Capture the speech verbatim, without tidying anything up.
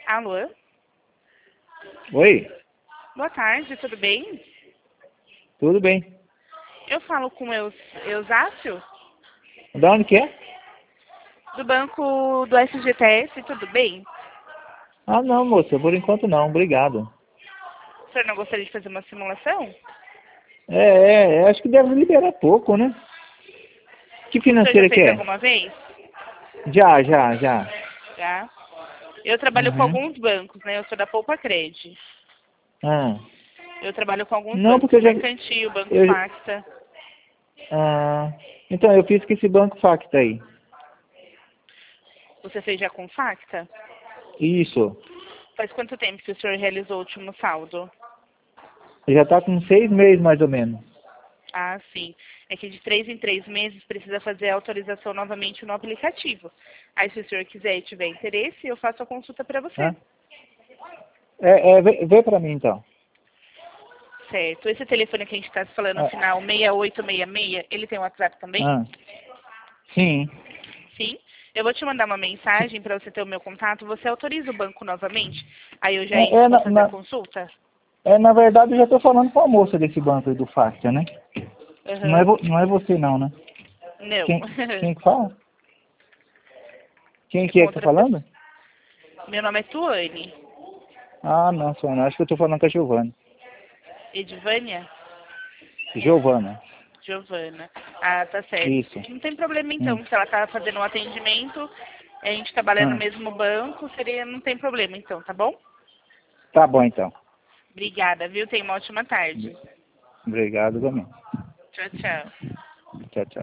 Alô? Oi, Boa tarde, tudo bem? tudo bem. Eu falo com Eus, Eusácio, Da onde que é? do banco do S G T S, tudo bem? Ah, não, moça, por enquanto não, obrigado. O senhor não gostaria de fazer uma simulação? É, é, é, acho que deve liberar pouco, né? Que O senhor já financeira que fez é? alguma vez? Já, já, já. Já. Eu trabalho com Uhum. alguns bancos, né? Eu sou da Poupa Cred. Ah. Eu trabalho com alguns Não, porque bancos, eu já... Mercantil, Banco Eu, Facta. ah, então, eu fiz com esse banco Facta aí. Você fez já com Facta? Isso. Faz quanto tempo que o senhor realizou o último saldo? Já tá com seis meses, mais ou menos. Ah, sim. É que de três em três meses precisa fazer a autorização novamente no aplicativo. Aí, se o senhor quiser e tiver interesse, eu faço a consulta para você. Ah. É, é, vê, vê pra mim, então. Certo. Esse telefone que a gente está falando no Ah, final, seis oito seis seis, ele tem WhatsApp também? ah. Sim. Sim. Eu vou te mandar uma mensagem para você ter o meu contato. Você autoriza o banco novamente? Aí eu já É, entro é, para na, fazer a na, consulta? é, na verdade, eu já tô falando com a moça desse banco aí do Facta, né? Não é, Aham. vo, não é você não, né? Não. Quem, quem que fala? Quem É que com é que tá outra pessoa. falando? Meu nome é Tuane. Ah, não, Sônia, acho que eu tô falando com a Giovana. Edivânia? Giovana, Giovana. Ah, tá certo. isso. Não tem problema Hum. então, se ela tá fazendo um atendimento, a gente trabalha no Ah, mesmo banco, seria, não tem problema então, tá bom? tá bom, então. Obrigada, viu? Tenha uma ótima tarde. Obrigado também. Tchau, tchau. Tchau, tchau.